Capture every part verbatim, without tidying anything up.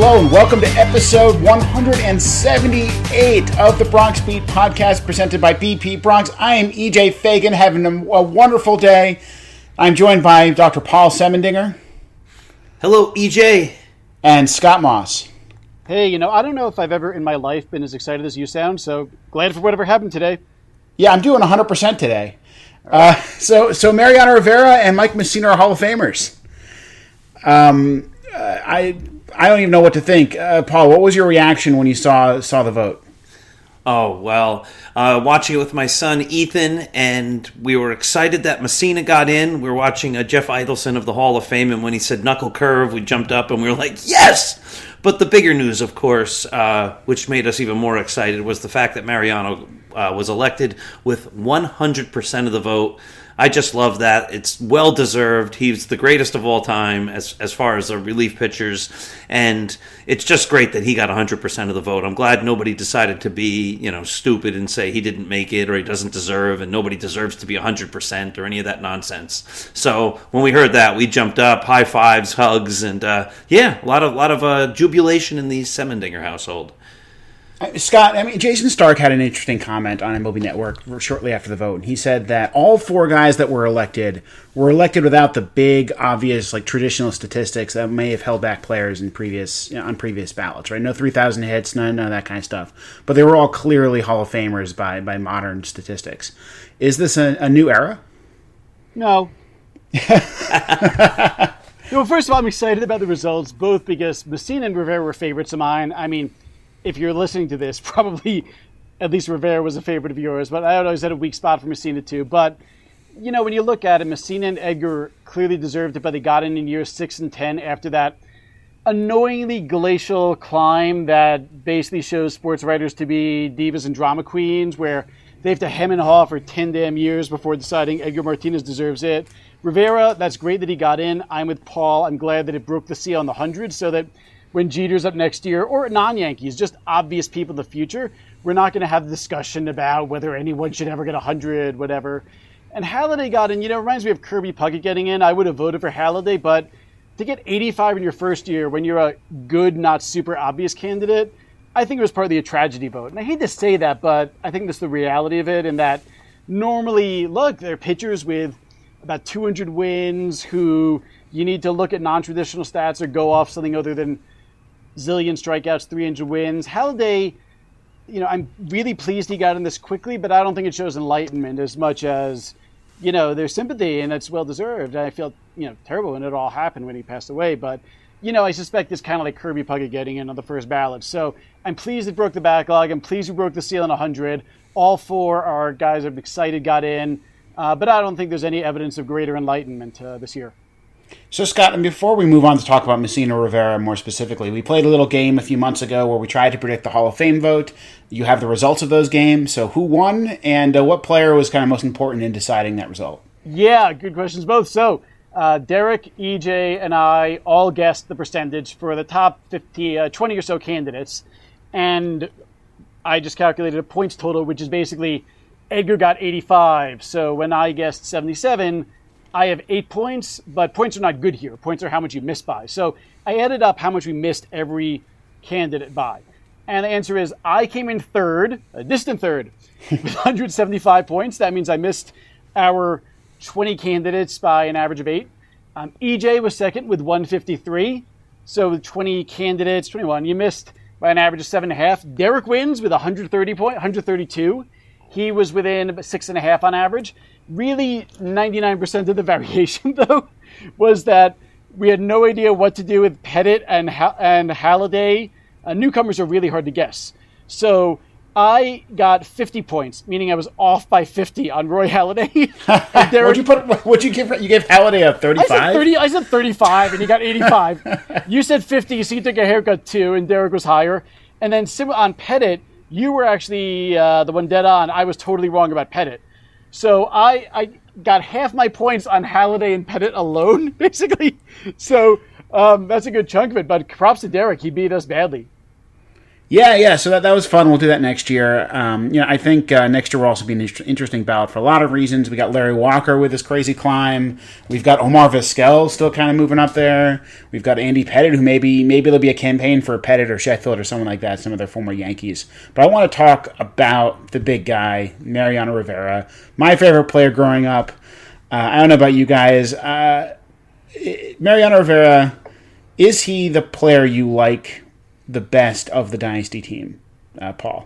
Hello and welcome to episode one hundred seventy-eight of the Bronx Beat podcast presented by B P Bronx. I am E J Fagan, having a, a wonderful day. I'm joined by Doctor Paul Semendinger. Hello, E J. And Scott Moss. Hey, you know, I don't know if I've ever in my life been as excited as you sound, so glad for whatever happened today. Yeah, I'm doing one hundred percent today. Uh, so, so Mariano Rivera and Mike Mussina are Hall of Famers. Um, uh, I I don't even know what to think. Uh, Paul, what was your reaction when you saw saw the vote? Oh, well, uh, watching it with my son, Ethan, and we were excited that Mussina got in. We were watching uh, Jeff Idelson of the Hall of Fame, and when he said knuckle curve, we jumped up and we were like, yes! But the bigger news, of course, uh, which made us even more excited, was the fact that Mariano uh, was elected with one hundred percent of the vote. I just love that. It's well-deserved. He's the greatest of all time as as far as the relief pitchers, and it's just great that he got one hundred percent of the vote. I'm glad nobody decided to be, you know, stupid and say he didn't make it or he doesn't deserve, and nobody deserves to be one hundred percent or any of that nonsense. So when we heard that, we jumped up, high fives, hugs, and uh, yeah, a lot of lot of uh, jubilation in the Semendinger household. Scott, I mean, Jason Stark had an interesting comment on M L B Network shortly after the vote, and he said that all four guys that were elected were elected without the big, obvious, like traditional statistics that may have held back players in previous you know, on previous ballots. Right? No three thousand hits, none, none of that kind of stuff. But they were all clearly Hall of Famers by by modern statistics. Is this a, a new era? No. Well, first of all, I'm excited about the results, both because Mussina and Rivera were favorites of mine. I mean, if you're listening to this, probably at least Rivera was a favorite of yours, but I always had a weak spot for Mussina too. But, you know, when you look at it, Mussina and Edgar clearly deserved it, but they got in in years six and ten after that annoyingly glacial climb that basically shows sports writers to be divas and drama queens, where they have to hem and haw for ten damn years before deciding Edgar Martinez deserves it. Rivera, that's great that he got in. I'm with Paul. I'm glad that it broke the seal on the one hundred so that when Jeter's up next year, or non-Yankees, just obvious people in the future, we're not going to have the discussion about whether anyone should ever get one hundred, whatever. And Halladay got in, you know, it reminds me of Kirby Puckett getting in. I would have voted for Halladay, but to get eighty-five in your first year when you're a good, not super obvious candidate, I think it was partly a tragedy vote. And I hate to say that, but I think that's the reality of it, in that normally, look, they're pitchers with about two hundred wins who you need to look at non-traditional stats or go off something other than zillion strikeouts, three hundred wins. Halladay, you know, I'm really pleased he got in this quickly, but I don't think it shows enlightenment as much as, you know, there's sympathy, and it's well-deserved. I felt, you know, terrible when it all happened when he passed away, but, you know, I suspect it's kind of like Kirby Puckett getting in on the first ballot. So I'm pleased it broke the backlog. I'm pleased we broke the seal on one hundred. All four are guys I'm excited got in, uh, but I don't think there's any evidence of greater enlightenment uh, this year. So, Scott, and before we move on to talk about Mussina Rivera more specifically, we played a little game a few months ago where we tried to predict the Hall of Fame vote. You have the results of those games. So who won, and uh, what player was kind of most important in deciding that result? Yeah, good questions both. So uh, Derek, E J, and I all guessed the percentage for the top fifty, uh, twenty or so candidates. And I just calculated a points total, which is basically Edgar got eighty-five. So when I guessed seventy-seven, I have eight points, but points are not good here. Points are how much you missed by. So I added up how much we missed every candidate by. And the answer is I came in third, a distant third, with one hundred seventy-five points. That means I missed our twenty candidates by an average of eight. Um, E J was second with one hundred fifty-three. So with twenty candidates, twenty-one, you missed by an average of seven and a half. Derek wins with one hundred thirty points, one hundred thirty-two. He was within six and a half on average. Really, ninety-nine percent of the variation, though, was that we had no idea what to do with Pettit and ha- and Halladay. Uh, newcomers are really hard to guess. So I got fifty points, meaning I was off by fifty on Roy Halladay. Derek, what'd you put? What'd you give? You gave Halladay a thirty-five. I said thirty. I said thirty-five, and he got eighty-five. You said fifty, so you took a haircut too, and Derek was higher. And then on Pettit, you were actually uh, the one dead on. I was totally wrong about Pettit. So I, I got half my points on Halladay and Pettit alone, basically. So um, that's a good chunk of it. But props to Derek. He beat us badly. Yeah, yeah. So that, that was fun. We'll do that next year. Um, you know, I think uh, next year will also be an inter- interesting ballot for a lot of reasons. We got Larry Walker with his crazy climb. We've got Omar Vizquel still kind of moving up there. We've got Andy Pettitte, who maybe maybe there'll be a campaign for Pettitte or Sheffield or someone like that, some of their former Yankees. But I want to talk about the big guy, Mariano Rivera, my favorite player growing up. Uh, I don't know about you guys. Uh, Mariano Rivera, is he the player you like the best of the Dynasty team, uh, Paul?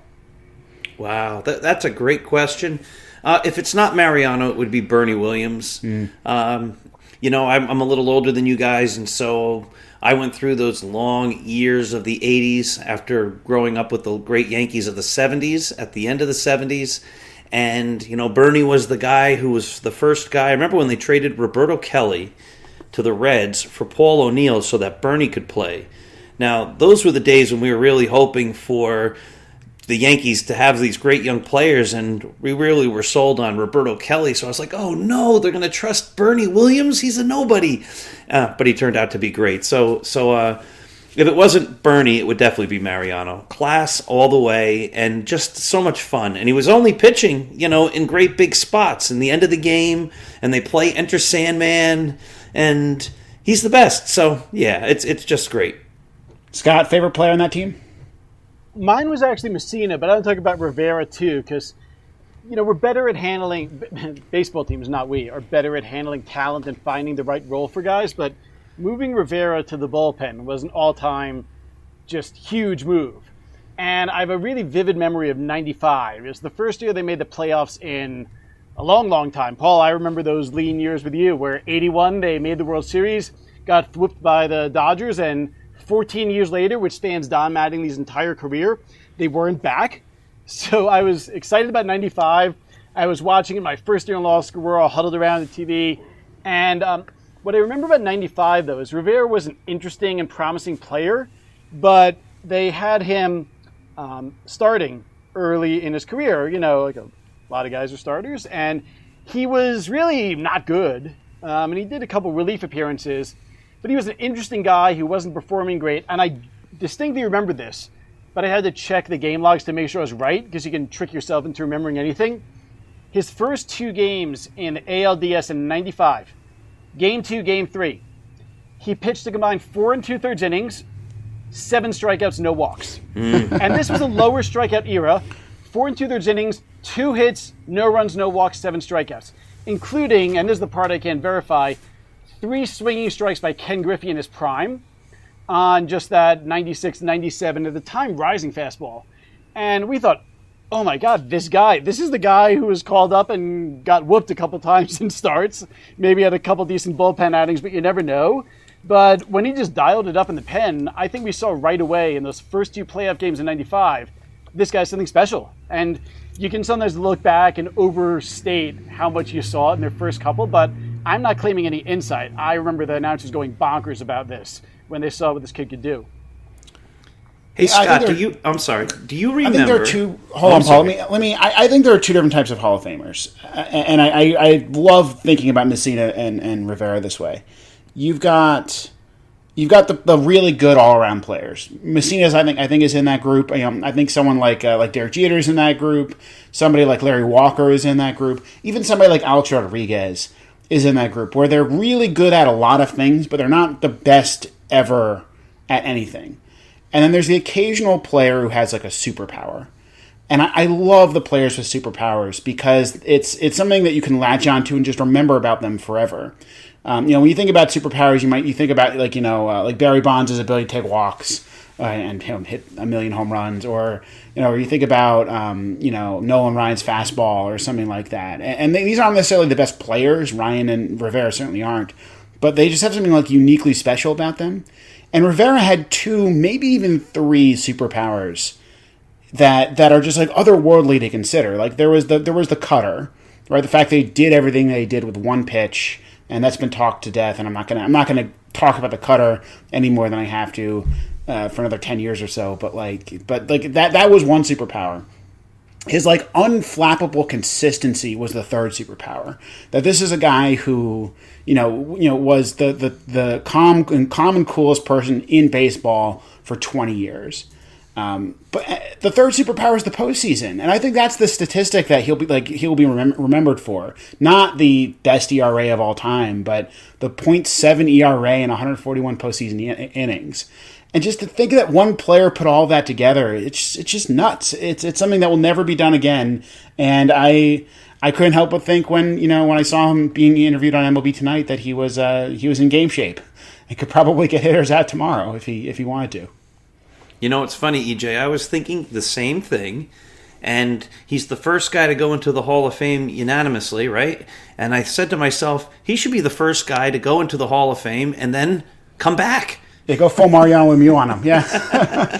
Wow, that, that's a great question. Uh, if it's not Mariano, it would be Bernie Williams. Mm. Um, you know, I'm, I'm a little older than you guys, and so I went through those long years of the eighties after growing up with the great Yankees of the seventies, at the end of the seventies. And, you know, Bernie was the guy who was the first guy. I remember when they traded Roberto Kelly to the Reds for Paul O'Neill so that Bernie could play. Now, those were the days when we were really hoping for the Yankees to have these great young players, and we really were sold on Roberto Kelly. So I was like, oh, no, they're going to trust Bernie Williams? He's a nobody. Uh, but he turned out to be great. So so uh, if it wasn't Bernie, it would definitely be Mariano. Class all the way, and just so much fun. And he was only pitching, you know, in great big spots in the end of the game, and they play Enter Sandman, and he's the best. So, yeah, it's it's just great. Scott, favorite player on that team? Mine was actually Messina, but I'm talking about Rivera too, because, you know, we're better at handling, baseball teams, not we, are better at handling talent and finding the right role for guys, but moving Rivera to the bullpen was an all-time just huge move. And I have a really vivid memory of ninety-five. It was the first year they made the playoffs in a long, long time. Paul, I remember those lean years with you, where eighty-one they made the World Series, got whooped by the Dodgers, and fourteen years later, which spans Don Mattingly's entire career, they weren't back. So I was excited about ninety-five. I was watching it my first year in law school. We're all huddled around the T V. And um, what I remember about ninety-five, though, is Rivera was an interesting and promising player, but they had him um, starting early in his career. You know, like a lot of guys are starters. And he was really not good. Um, and he did a couple relief appearances. But he was an interesting guy who wasn't performing great, and I distinctly remember this, but I had to check the game logs to make sure I was right, because you can trick yourself into remembering anything. His first two games in the A L D S in ninety-five, game two, game three, he pitched a combined four and two-thirds innings, seven strikeouts, no walks. Mm. And this was a lower strikeout era, four and two-thirds innings, two hits, no runs, no walks, seven strikeouts, including, and this is the part I can't verify, three swinging strikes by Ken Griffey in his prime on just that ninety-six, ninety-seven, at the time, rising fastball. And we thought, oh my God, this guy, this is the guy who was called up and got whooped a couple times in starts. Maybe had a couple decent bullpen outings, but you never know. But when he just dialed it up in the pen, I think we saw right away in those first two playoff games in ninety-five, this guy's something special. And you can sometimes look back and overstate how much you saw in their first couple, but I'm not claiming any insight. I remember the announcers going bonkers about this when they saw what this kid could do. Hey, Scott, do you... I'm sorry. Do you remember... I think there are two... Hold on, Paul. Let me... Let me I, I think there are two different types of Hall of Famers. Uh, and I, I, I love thinking about Messina and, and Rivera this way. You've got... You've got the, the really good all-around players. Messina's, I think, I think is in that group. You know, I think someone like uh, like Derek Jeter's in that group. Somebody like Larry Walker is in that group. Even somebody like Alex Rodriguez is in that group, where they're really good at a lot of things, but they're not the best ever at anything. And then there's the occasional player who has like a superpower. And I, I love the players with superpowers because it's it's something that you can latch onto and just remember about them forever. Um, you know, when you think about superpowers, you might you think about like you know uh, like Barry Bonds' ability to take walks uh, and you know, hit a million home runs, or you know, or you think about um, you know Nolan Ryan's fastball or something like that. And, and they, these aren't necessarily the best players. Ryan and Rivera certainly aren't, but they just have something like uniquely special about them. And Rivera had two, maybe even three superpowers that that are just like otherworldly to consider. Like there was the there was the cutter, right? The fact they did everything they did with one pitch, and that's been talked to death. And I'm not gonna I'm not gonna talk about the cutter any more than I have to uh, for another ten years or so. But like but like that that was one superpower. His like unflappable consistency was the third superpower. That this is a guy who you know you know was the the the calm and calm and coolest person in baseball for twenty years. Um, but uh, the third superpower is the postseason, and I think that's the statistic that he'll be like he'll be remem- remembered for. Not the best E R A of all time, but the point seven E R A in one hundred forty-one postseason in- innings. And just to think that one player put all that together, it's it's just nuts. It's it's something that will never be done again. And I I couldn't help but think when you know when I saw him being interviewed on M L B Tonight that he was uh, he was in game shape and could probably get hitters out tomorrow if he if he wanted to. You know, it's funny, E J. I was thinking the same thing, and he's the first guy to go into the Hall of Fame unanimously, right? And I said to myself, he should be the first guy to go into the Hall of Fame and then come back. Yeah, go full Mariano Lemieux on him. Yeah.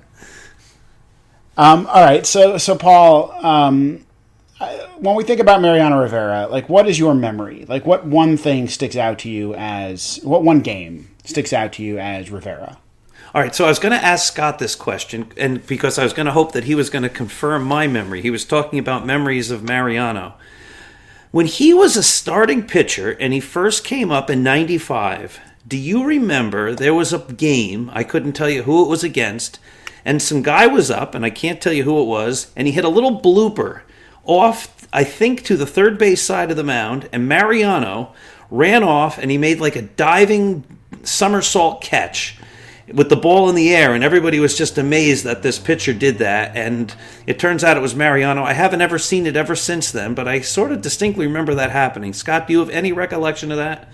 um, all right, so so Paul, um, when we think about Mariano Rivera, like, what is your memory? Like, what one thing sticks out to you as what one game sticks out to you as Rivera? All right, so I was going to ask Scott this question, and because I was going to hope that he was going to confirm my memory. He was talking about memories of Mariano. When he was a starting pitcher and he first came up in ninety-five, do you remember there was a game, I couldn't tell you who it was against, and some guy was up, and I can't tell you who it was, and he hit a little blooper off, I think, to the third base side of the mound, and Mariano ran off, and he made like a diving somersault catch with the ball in the air, and everybody was just amazed that this pitcher did that, and it turns out it was Mariano. I haven't ever seen it ever since then, but I sort of distinctly remember that happening. Scott, do you have any recollection of that?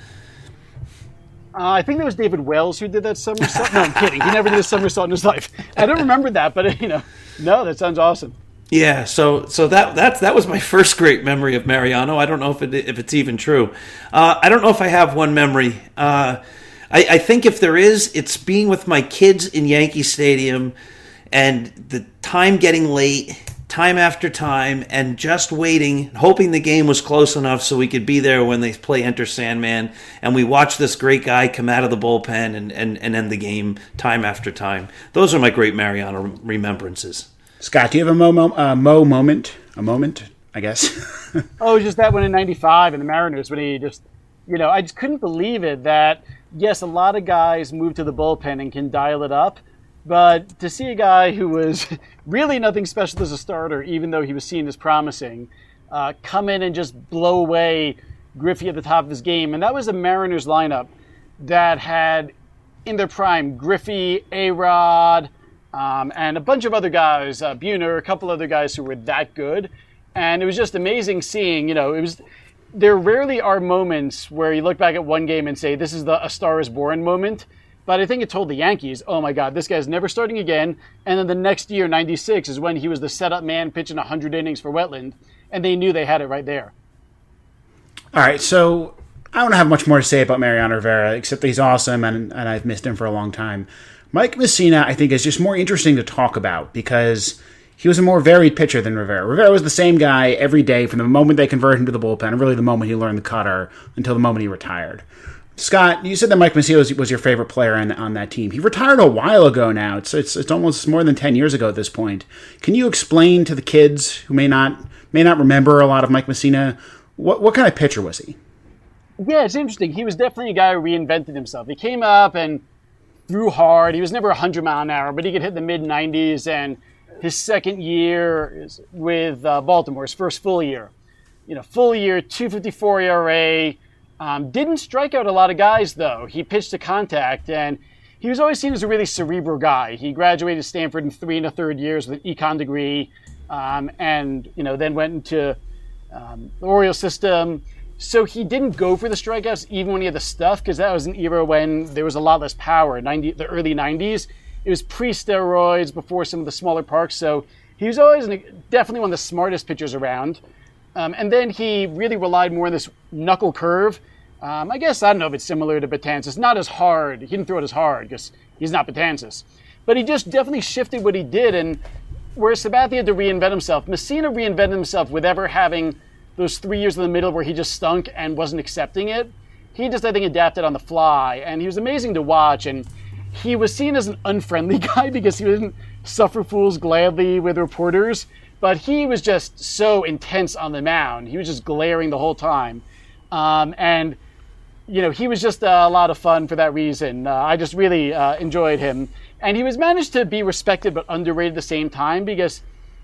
Uh, I think that was David Wells who did that somersault. No, I'm kidding. He never did a somersault in his life. I don't remember that, but, you know, no, that sounds awesome. Yeah, so so that that that was my first great memory of Mariano. I don't know if it if it's even true. Uh, I don't know if I have one memory. Uh, I, I think if there is, it's being with my kids in Yankee Stadium and the time getting late, time after time, and just waiting, hoping the game was close enough so we could be there when they play Enter Sandman, and we watch this great guy come out of the bullpen and, and, and end the game time after time. Those are my great Mariano remembrances. Scott, do you have a Mo, mo, uh, Mo moment? A moment, I guess. Oh, just that one in ninety-five in the Mariners when he just, you know, I just couldn't believe it that, yes, a lot of guys move to the bullpen and can dial it up, but to see a guy who was really nothing special as a starter, even though he was seen as promising, uh, come in and just blow away Griffey at the top of his game. And that was a Mariners lineup that had, in their prime, Griffey, A-Rod, um, and a bunch of other guys, uh, Buhner, a couple other guys who were that good. And it was just amazing seeing, you know, it was... There rarely are moments where you look back at one game and say, this is the A Star is Born moment. But I think it told the Yankees, oh my God, this guy's never starting again. And then the next year, ninety-six, is when he was the setup man pitching one hundred innings for Wetland. And they knew they had it right there. All right, so I don't have much more to say about Mariano Rivera, except that he's awesome, and, and I've missed him for a long time. Mike Mussina, I think, is just more interesting to talk about because he was a more varied pitcher than Rivera. Rivera was the same guy every day from the moment they converted him to the bullpen, and really the moment he learned the cutter until the moment he retired. Scott, you said that Mike Mussina was, was your favorite player on, on that team. He retired a while ago now. It's, it's it's almost more than ten years ago at this point. Can you explain to the kids who may not may not remember a lot of Mike Mussina, what what kind of pitcher was he? Yeah, it's interesting. He was definitely a guy who reinvented himself. He came up and threw hard. He was never one hundred mile an hour, but he could hit the mid nineties, and his second year is with uh, Baltimore, his first full year. You know, full year, two fifty-four E R A. Um, didn't strike out a lot of guys, though. He pitched to contact, and he was always seen as a really cerebral guy. He graduated Stanford in three and a third years with an econ degree, um, and, you know, then went into um, the Orioles system. So he didn't go for the strikeouts even when he had the stuff, because that was an era when there was a lot less power, ninety, the early nineties. It was pre-steroids, before some of the smaller parks, so he was always definitely one of the smartest pitchers around. Um, and then he really relied more on this knuckle curve. Um, I guess, I don't know if it's similar to Betances. Not as hard. He didn't throw it as hard because he's not Betances. But he just definitely shifted what he did. And where Sabathia had to reinvent himself, Mussina reinvented himself with ever having those three years in the middle where he just stunk and wasn't accepting it. He just, I think, adapted on the fly. And he was amazing to watch. And he was seen as an unfriendly guy because he didn't suffer fools gladly with reporters. But he was just so intense on the mound. He was just glaring the whole time. Um, and, you know, he was just uh, a lot of fun for that reason. Uh, I just really uh, enjoyed him. And he was managed to be respected but underrated at the same time because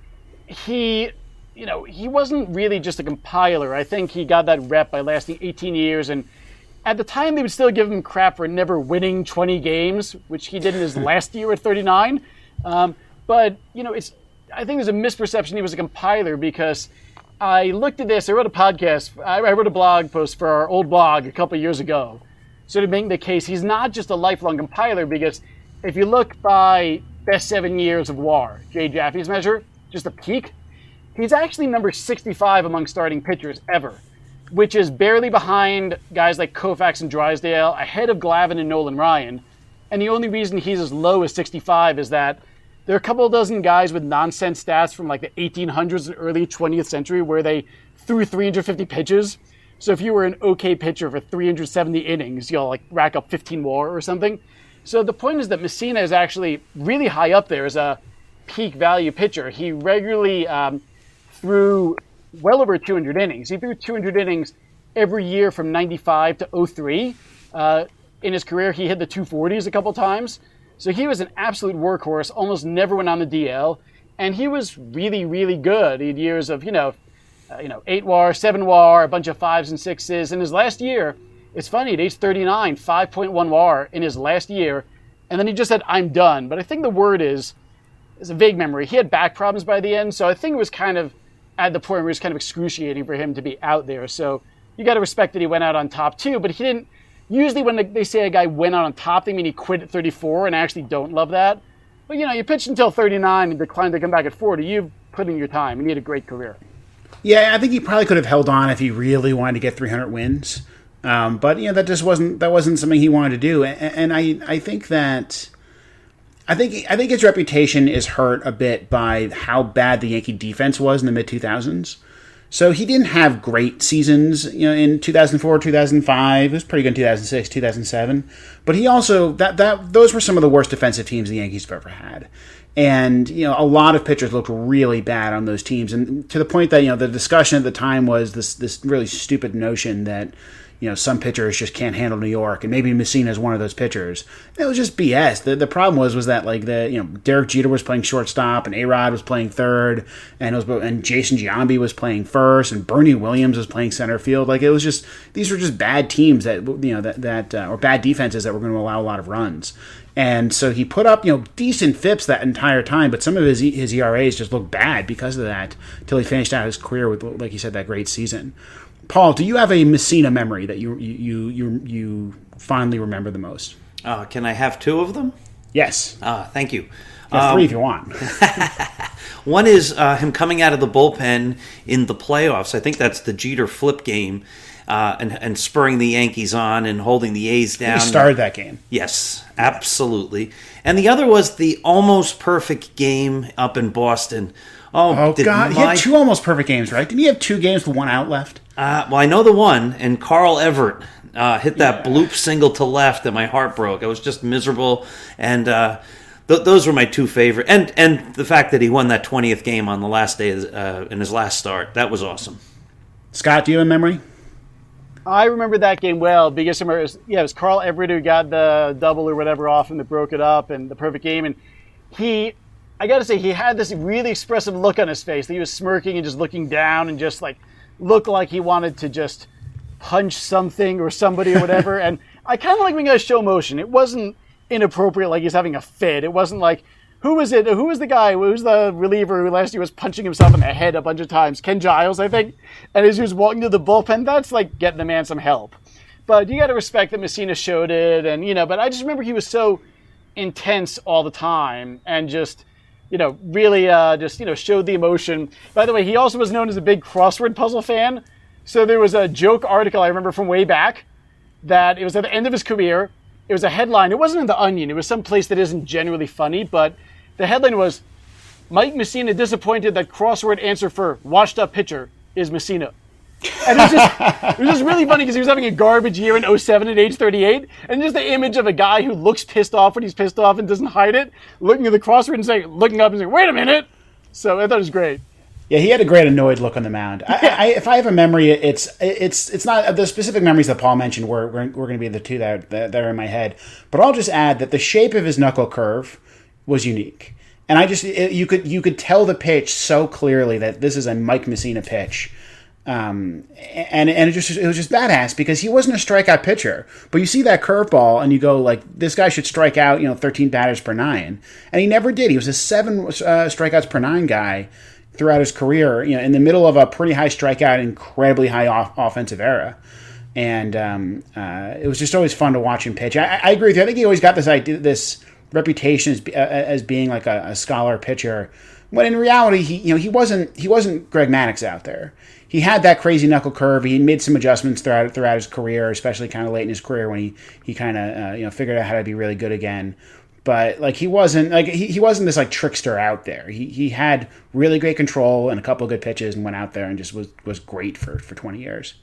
he, you know, he wasn't really just a compiler. I think he got that rep by lasting eighteen years, and at the time they would still give him crap for never winning twenty games, which he did in his last year at thirty-nine. Um, but, you know, it's I think there's a misperception he was a compiler because I looked at this, I wrote a podcast, I wrote a blog post for our old blog a couple of years ago, sort of making the case he's not just a lifelong compiler because if you look by best seven years of W A R, Jay Jaffe's measure, just a peak, he's actually number sixty-five among starting pitchers ever, which is barely behind guys like Koufax and Drysdale, ahead of Glavine and Nolan Ryan. And the only reason he's as low as sixty-five is that there are a couple of dozen guys with nonsense stats from like the eighteen hundreds and early twentieth century where they threw three hundred fifty pitches. So if you were an okay pitcher for three hundred seventy innings, you'll like rack up fifteen W A R or something. So the point is that Mussina is actually really high up there as a peak value pitcher. He regularly um, threw well over two hundred innings. He threw two hundred innings every year from ninety-five to oh three. Uh, in his career, he hit the two forties a couple times. So he was an absolute workhorse, almost never went on the D L. And he was really, really good. He had years of, you know, uh, you know, eight W A R, seven W A R, a bunch of fives and sixes. In his last year, it's funny, at age thirty-nine, five point one W A R in his last year. And then he just said, I'm done. But I think the word is, is a vague memory. He had back problems by the end. So I think it was kind of at the point where it was kind of excruciating for him to be out there. So you got to respect that he went out on top too, but he didn't. Usually when they say a guy went out on top, they mean he quit at thirty-four, and I actually don't love that. But you know, you pitched until thirty-nine and declined to come back at forty. You've put in your time, and you had a great career. Yeah, I think he probably could have held on if he really wanted to get three hundred wins. Um, but you know, that just wasn't that wasn't something he wanted to do. And, and I I think that. I think I think his reputation is hurt a bit by how bad the Yankee defense was in the mid two thousands. So he didn't have great seasons, you know, in two thousand four, two thousand five. It was pretty good in two thousand six, two thousand seven. But he also that that those were some of the worst defensive teams the Yankees have ever had. And, you know, a lot of pitchers looked really bad on those teams. And to the point that, you know, the discussion at the time was this this really stupid notion that, you know, some pitchers just can't handle New York, and maybe Mussina is one of those pitchers. It was just B S. The the problem was was that like the you know Derek Jeter was playing shortstop, and A-Rod was playing third, and it was and Jason Giambi was playing first, and Bernie Williams was playing center field. Like it was just these were just bad teams that you know that that uh, or bad defenses that were going to allow a lot of runs. And so he put up, you know, decent F I Ps that entire time, but some of his his E R As just looked bad because of that until he finished out his career with, like you said, that great season. Paul, do you have a Mussina memory that you you you you fondly remember the most? Uh, can I have two of them? Yes. Ah, thank you. Or um, three if you want. One is uh, him coming out of the bullpen in the playoffs. I think that's the Jeter flip game, uh, and and spurring the Yankees on and holding the A's down. He started that game. Yes, absolutely. And the other was the almost perfect game up in Boston. Oh, oh God! My... He had two almost perfect games, right? Didn't he have two games with one out left? Uh, well, I know the one, and Carl Everett uh, hit that yeah. bloop single to left, and my heart broke. I was just miserable, and uh, th- those were my two favorite. And and the fact that he won that twentieth game on the last day of, uh, in his last start, that was awesome. Scott, do you have a memory? I remember that game well because it was, yeah, it was Carl Everett who got the double or whatever off and that broke it up, and the perfect game, and he. I got to say, he had this really expressive look on his face. He was smirking and just looking down and just like looked like he wanted to just punch something or somebody or whatever. And I kind of like when guys show emotion. It wasn't inappropriate like he's having a fit. It wasn't like, who was it? Who was the guy? Who was the reliever who last year was punching himself in the head a bunch of times? Ken Giles, I think. And as he was walking to the bullpen, that's like getting the man some help. But you got to respect that Mussina showed it. And, you know, but I just remember he was so intense all the time and just... you know, really uh, just, you know, showed the emotion. By the way, he also was known as a big crossword puzzle fan. So there was a joke article I remember from way back that it was at the end of his career. It was a headline. It wasn't in The Onion. It was some place that isn't generally funny. But the headline was, Mike Mussina disappointed that crossword answer for washed up pitcher is Mussina. And it was just, it was just really funny because he was having a garbage year in oh seven at age thirty-eight. And just the image of a guy who looks pissed off when he's pissed off and doesn't hide it, looking at the crossword and saying, looking up and saying, wait a minute. So I thought it was great. Yeah, he had a great annoyed look on the mound. I, I, if I have a memory, it's it's it's not the specific memories that Paul mentioned were, were, were going to be the two that, that, that are in my head. But I'll just add that the shape of his knuckle curve was unique. And I just it, you could you could tell the pitch so clearly that this is a Mike Mussina pitch, um, and and it just it was just badass because he wasn't a strikeout pitcher. But you see that curveball and you go like, this guy should strike out, you know, thirteen batters per nine, and he never did. He was a seven uh, strikeouts per nine guy throughout his career. You know, in the middle of a pretty high strikeout, incredibly high off- offensive era. And um, uh, it was just always fun to watch him pitch. I, I agree with you. I think he always got this idea, this reputation as, uh, as being like a, a scholar pitcher, when in reality, he you know he wasn't he wasn't Greg Maddux out there. He had that crazy knuckle curve. He made some adjustments throughout throughout his career, especially kind of late in his career when he he kind of uh, you know figured out how to be really good again. But like he wasn't like he, he wasn't this like trickster out there. He he had really great control and a couple of good pitches and went out there and just was was great for for twenty years.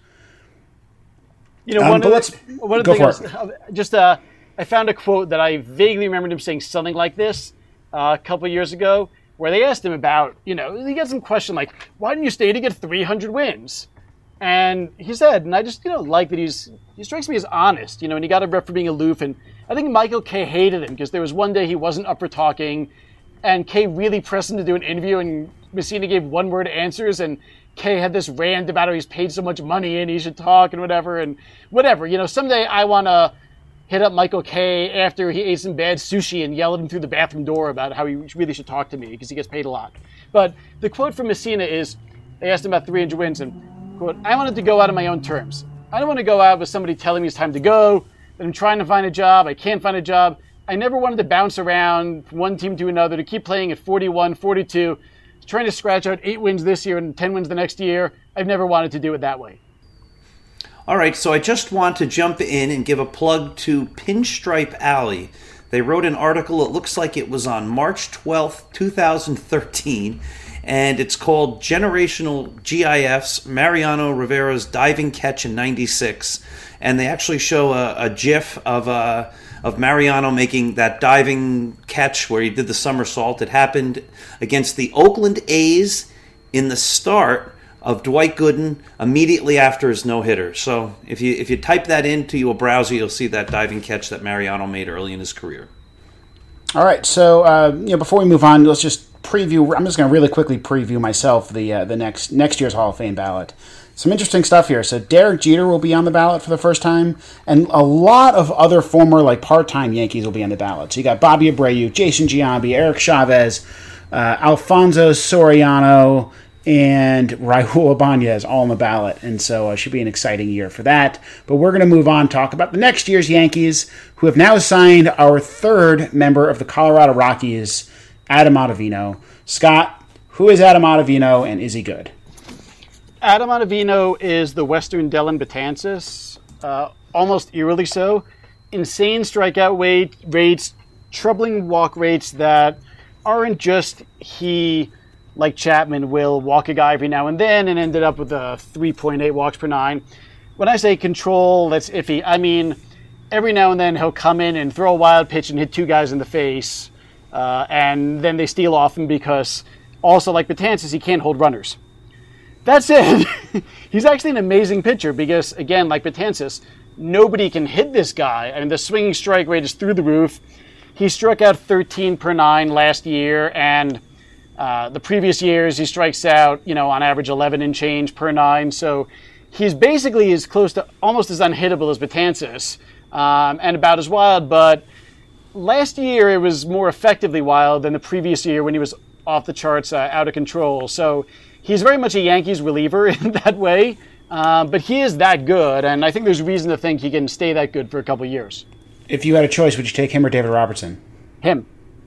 You know, Um, one, but of let's- the, one of go the for things, just uh, I found a quote that I vaguely remembered him saying something like this uh, a couple of years ago, where they asked him about, you know, he got some question like, why didn't you stay to get three hundred wins? And he said, and I just, you know, like that he's, he strikes me as honest, you know, and he got a rep for being aloof. And I think Michael Kay hated him because there was one day he wasn't up for talking, and Kay really pressed him to do an interview, and Mussina gave one-word answers, and Kay had this rant about how he's paid so much money and he should talk and whatever and whatever. You know, someday I want to hit up Michael Kay after he ate some bad sushi and yell at him through the bathroom door about how he really should talk to me because he gets paid a lot. But the quote from Mussina is, they asked him about three hundred wins, and, quote, I wanted to go out on my own terms. I don't want to go out with somebody telling me it's time to go, that I'm trying to find a job, I can't find a job. I never wanted to bounce around from one team to another, to keep playing at forty-one, forty-two, trying to scratch out eight wins this year and ten wins the next year. I've never wanted to do it that way. All right, so I just want to jump in and give a plug to Pinstripe Alley. They wrote an article, it looks like it was on March twelfth, twenty thirteen, and it's called Generational G I Fs, Mariano Rivera's Diving Catch in ninety-six. And they actually show a, a GIF of uh, of Mariano making that diving catch where he did the somersault. It happened against the Oakland A's in the start of Dwight Gooden immediately after his no-hitter. So if you if you type that into your browser, you'll see that diving catch that Mariano made early in his career. All right, so uh, you know, before we move on, let's just preview. I'm just going to really quickly preview myself the uh, the next next year's Hall of Fame ballot. Some interesting stuff here. So Derek Jeter will be on the ballot for the first time, and a lot of other former like part-time Yankees will be on the ballot. So you got Bobby Abreu, Jason Giambi, Eric Chavez, uh, Alfonso Soriano, and Raul Ibanez all on the ballot. And so it uh, should be an exciting year for that. But we're going to move on, talk about the next year's Yankees, who have now signed our third member of the Colorado Rockies, Adam Ottavino. Scott, who is Adam Ottavino, and is he good? Adam Ottavino is the Western Dellin Betances, uh, almost eerily so. Insane strikeout rate, rates, troubling walk rates that aren't just he, like Chapman, will walk a guy every now and then and ended up with a three point eight walks per nine. When I say control, that's iffy. I mean, every now and then he'll come in and throw a wild pitch and hit two guys in the face, uh, and then they steal off him because, also like Betances, he can't hold runners. That's it. He's actually an amazing pitcher because, again, like Betances, nobody can hit this guy. I mean, the swinging strike rate is through the roof. He struck out thirteen per nine last year, and uh, the previous years he strikes out, you know, on average eleven and change per nine. So he's basically as close to almost as unhittable as Betances, um, and about as wild. But last year it was more effectively wild than the previous year when he was off the charts, uh, out of control. So he's very much a Yankees reliever in that way, um, but he is that good, and I think there's reason to think he can stay that good for a couple of years. If you had a choice, would you take him or David Robertson? Him.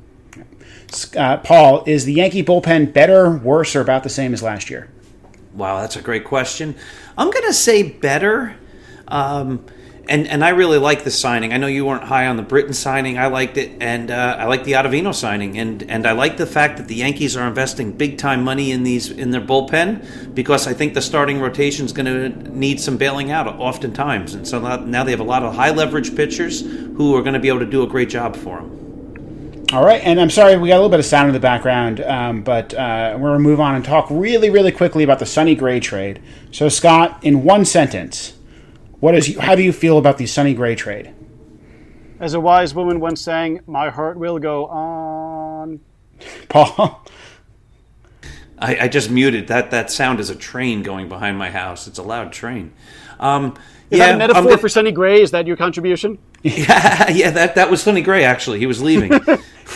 Uh, Paul, is the Yankee bullpen better, worse, or about the same as last year? Wow, that's a great question. I'm going to say better. Um, and, and I really like the signing. I know you weren't high on the Britton signing. I liked it. And uh, I like the Ottavino signing. And and I like the fact that the Yankees are investing big-time money in these in their bullpen because I think the starting rotation is going to need some bailing out oftentimes. And so now they have a lot of high-leverage pitchers who are going to be able to do a great job for them. All right, and I'm sorry, we got a little bit of sound in the background, um, but uh, we're going to move on and talk really, really quickly about the Sonny Gray trade. So, Scott, in one sentence, what is? How do you feel about the Sonny Gray trade? As a wise woman once sang, my heart will go on. on. Paul? I, I just muted. That that sound is a train going behind my house. It's a loud train. Um, is yeah, that a metaphor gonna, for Sonny Gray? Is that your contribution? Yeah, yeah. That, that was Sonny Gray, actually. He was leaving. and,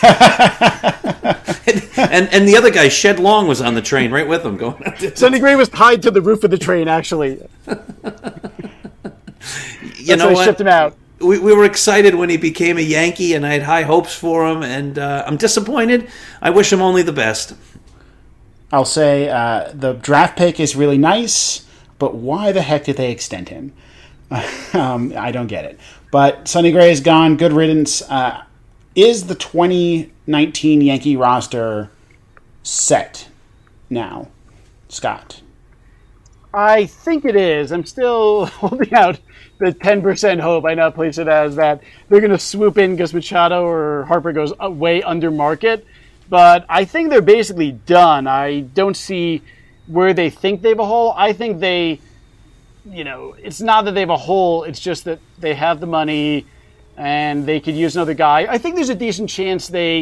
and the other guy, Shed Long, was on the train right with him. Going. Sonny Gray was tied to the roof of the train, actually. you That's know why what? shipped him out. We, we were excited when he became a Yankee, and I had high hopes for him, and uh, I'm disappointed. I wish him only the best. I'll say uh, the draft pick is really nice, but why the heck did they extend him? um, I don't get it. But Sonny Gray is gone. Good riddance. Uh, is the twenty nineteen Yankee roster set now, Scott? I think it is. I'm still holding out the ten percent hope. I now place it as that they're going to swoop in because Machado or Harper goes way under market. But I think they're basically done. I don't see where they think they have a hole. I think they, you know, it's not that they have a hole. It's just that they have the money and they could use another guy. I think there's a decent chance they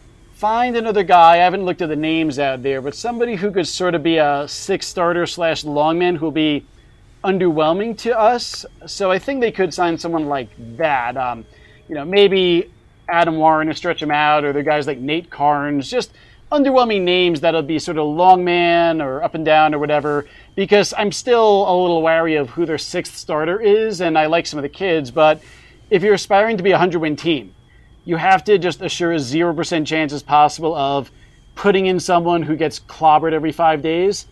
find another guy. I haven't looked at the names out there, but somebody who could sort of be a sixth starter slash longman who will be underwhelming to us. So I think they could sign someone like that. Um, you know, maybe Adam Warren to stretch him out, or the guys like Nate Carnes, just underwhelming names that'll be sort of long man or up and down or whatever, because I'm still a little wary of who their sixth starter is, and I like some of the kids, but if you're aspiring to be a hundred-win team, you have to just assure a zero percent chance as possible of putting in someone who gets clobbered every five days.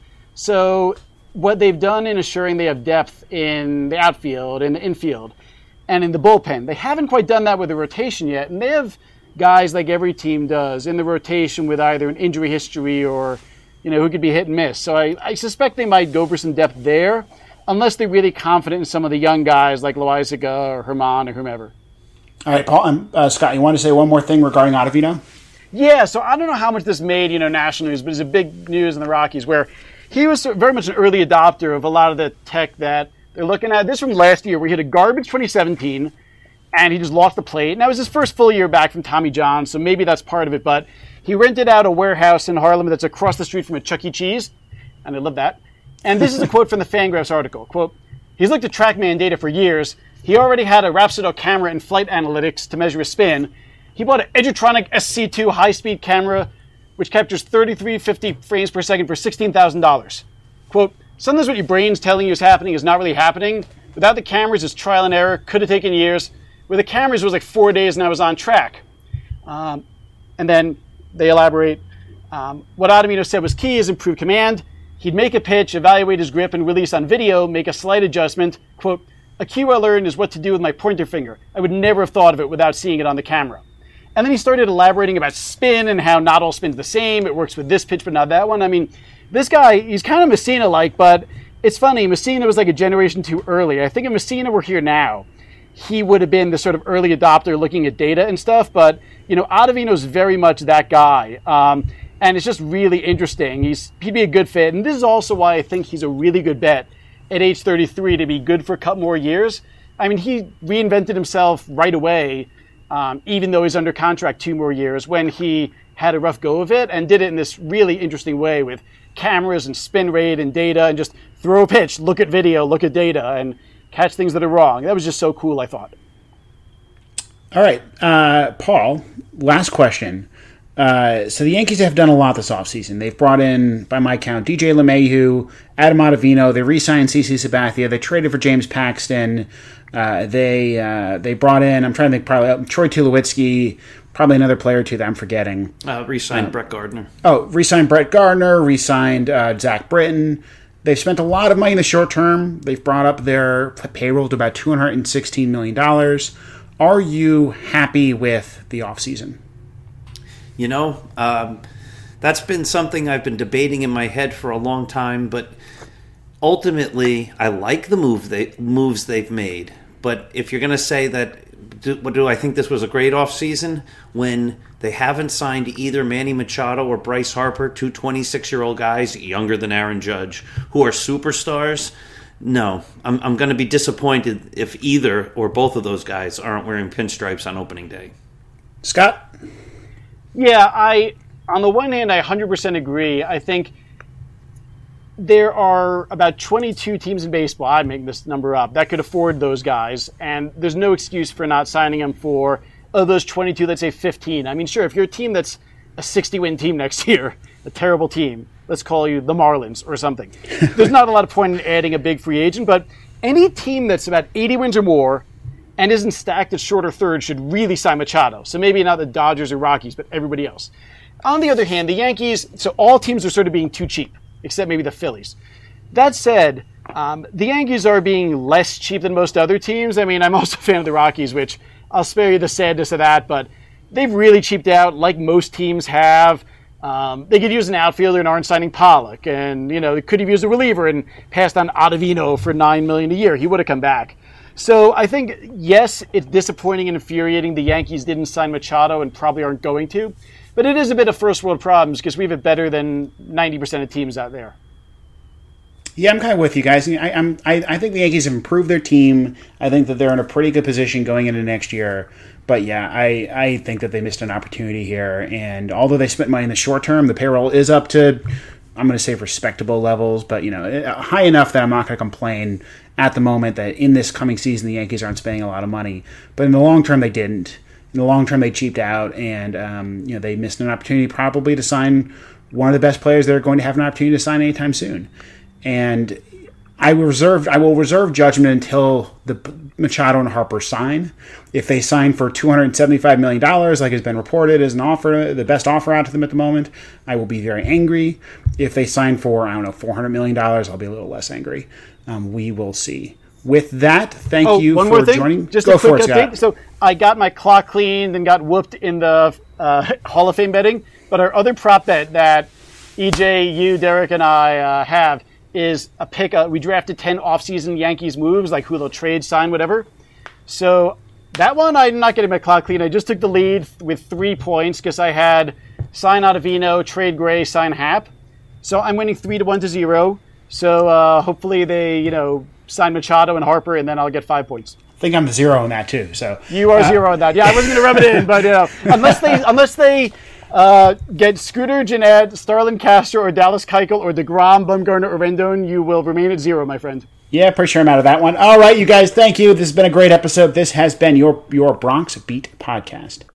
So what they've done in assuring they have depth in the outfield, in the infield, and in the bullpen, they haven't quite done that with the rotation yet, and they have guys like every team does in the rotation with either an injury history or, you know, who could be hit and miss. So I, I suspect they might go for some depth there, unless they're really confident in some of the young guys like Loaizaga or Herman or whomever. All right, Paul, um, uh, Scott, you want to say one more thing regarding Ottavino? Yeah, so I don't know how much this made, you know, national news, but it's a big news in the Rockies where he was very much an early adopter of a lot of the tech that they're looking at. This from last year where he had a garbage twenty seventeen and he just lost the plate. And that was his first full year back from Tommy John, so maybe that's part of it. But he rented out a warehouse in Harlem that's across the street from a Chuck E. Cheese, and I love that. And this is a quote from the Fangraphs article. Quote, he's looked at TrackMan data for years. He already had a Rapsodo camera and flight analytics to measure his spin. He bought an Edutronic S C two high-speed camera, which captures thirty-three fifty frames per second for sixteen thousand dollars. Quote, sometimes what your brain's telling you is happening is not really happening. Without the cameras, it's trial and error. Could have taken years. With the cameras, it was like four days and I was on track. Um, and then they elaborate. Um, what Ottavino said was key is improved command. He'd make a pitch, evaluate his grip, and release on video, make a slight adjustment. Quote, a key I learned is what to do with my pointer finger. I would never have thought of it without seeing it on the camera. And then he started elaborating about spin and how not all spin's the same. It works with this pitch, but not that one. I mean, this guy, he's kind of Messina-like, but it's funny. Messina was like a generation too early. I think if Messina were here now, he would have been the sort of early adopter looking at data and stuff. But, you know, Ottavino's very much that guy. Um, and it's just really interesting. He's He'd be a good fit. And this is also why I think he's a really good bet at age thirty-three to be good for a couple more years. I mean, he reinvented himself right away, um, even though he's under contract two more years, when he had a rough go of it, and did it in this really interesting way with cameras and spin rate and data, and just throw a pitch, look at video, look at data, and catch things that are wrong. That was just so cool, I thought. All right, uh, Paul, last question. Uh, so the Yankees have done a lot this offseason. They've brought in, by my count, D J LeMahieu, Adam Ottavino. They re-signed CeCe Sabathia. They traded for James Paxton. Uh, they uh, they brought in, I'm trying to think, probably uh, Troy Tulowitzki, probably another player or two that I'm forgetting. Uh, re-signed uh, Brett Gardner. Oh, re-signed Brett Gardner, re-signed uh, Zach Britton. They've spent a lot of money in the short term. They've brought up their payroll to about two hundred sixteen million dollars. Are you happy with the offseason? You know, um, that's been something I've been debating in my head for a long time, but ultimately, I like the move they moves they've made. But if you're going to say that, do, do I think this was a great offseason when they haven't signed either Manny Machado or Bryce Harper, two twenty-six-year-old guys younger than Aaron Judge, who are superstars? No, I'm, I'm going to be disappointed if either or both of those guys aren't wearing pinstripes on opening day. Scott? Yeah, I on the one hand, I one hundred percent agree. I think there are about twenty-two teams in baseball, I'm making this number up, that could afford those guys, and there's no excuse for not signing them for, of those twenty-two, let's say fifteen. I mean, sure, if you're a team that's a sixty-win team next year, a terrible team, let's call you the Marlins or something, there's not a lot of point in adding a big free agent, but any team that's about eighty wins or more and isn't stacked at short or third should really sign Machado. So maybe not the Dodgers or Rockies, but everybody else. On the other hand, the Yankees, so all teams are sort of being too cheap, except maybe the Phillies. That said, um, the Yankees are being less cheap than most other teams. I mean, I'm also a fan of the Rockies, which I'll spare you the sadness of that, but they've really cheaped out like most teams have. Um, they could use an outfielder and aren't signing Pollock. And, you know, they could have used a reliever and passed on Ottavino for nine million dollars a year. He would have come back. So I think, yes, it's disappointing and infuriating the Yankees didn't sign Machado and probably aren't going to. But it is a bit of first world problems because we have it better than ninety percent of teams out there. Yeah, I'm kind of with you guys. I, I'm, I, I think the Yankees have improved their team. I think that they're in a pretty good position going into next year. But yeah, I, I think that they missed an opportunity here. And although they spent money in the short term, the payroll is up to, I'm going to say, respectable levels. But, you know, high enough that I'm not going to complain at the moment that in this coming season the Yankees aren't spending a lot of money. But in the long term, they didn't. In the long term, they cheaped out, and um, you know they missed an opportunity probably to sign one of the best players they're going to have an opportunity to sign anytime soon. And I reserved, I will reserve judgment until the Machado and Harper sign. If they sign for two hundred seventy-five million dollars, like has been reported as an offer, the best offer out to them at the moment, I will be very angry. If they sign for, I don't know, four hundred million dollars, I'll be a little less angry. Um, we will see. With that, thank oh, you one for more thing. joining. Just Go a quick for it, update. Scott. So I got my clock cleaned and got whooped in the uh, Hall of Fame betting. But our other prop bet that E J, you, Derek, and I uh, have is a pick. Uh, we drafted ten offseason Yankees moves, like who they'll trade, sign, whatever. So that one, I'm not getting my clock clean. I just took the lead with three points because I had sign Ottavino, trade Gray, sign Happ. So I'm winning three to one to zero. So uh, hopefully they, you know, sign Machado and Harper, and then I'll get five points. I think I'm zero on that too. So you are uh, zero on that. Yeah, I wasn't going to rub it in, but you know, unless they unless they uh, get Scooter, Gennett, Starlin Castro, or Dallas Keuchel, or DeGrom, Bumgarner, or Rendon, you will remain at zero, my friend. Yeah, pretty sure I'm out of that one. All right, you guys, thank you. This has been a great episode. This has been your your Bronx Beat podcast.